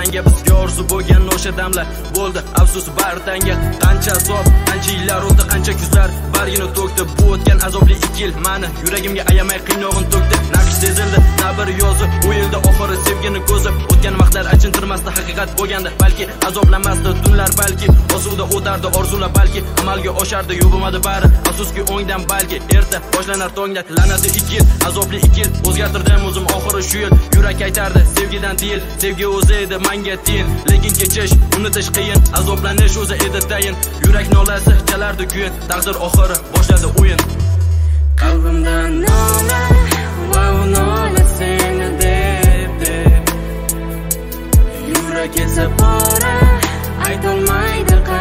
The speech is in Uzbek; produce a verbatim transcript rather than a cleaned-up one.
tanga bizga orzu bo'lgan o'sha damlar bo'ldi afsus bartanga. Qancha azob, qancha yillar o'tdi, qancha kuzlar bargini to'kdi. Bu o'tgan azobli ikki yil mani yuragimga ayamay qiynog'in to'kdi. Naqsh sezildi, na bir yozib, bu yilda oxiri sevgini ko'zib. O'tgan vaqtlar achintirmasdi, haqiqat bo'lganda balki azoblanmasdi tunlar, balki osuvda o'tardi orzular, balki amalga oshardi yu bo'lmadi bari. Afsuski o'ngdan balki erta boshlanar tonglak la'nati ikki yil, azobli ikki yil. O'zgartirdim o'zim oxiri shu yil. Yurak aytardi sevgidan tiyil, sevgi o'zi edi menga tiyin. Lekin kechish, unutish qiyin, azoblanish o'zi edi tayin. Yurak nolasi chalardi kuyin, taqdir oxiri boshladi o'yin. Qalbimdan nola va nola seni deb deb yurak esa bora aytolmaydi.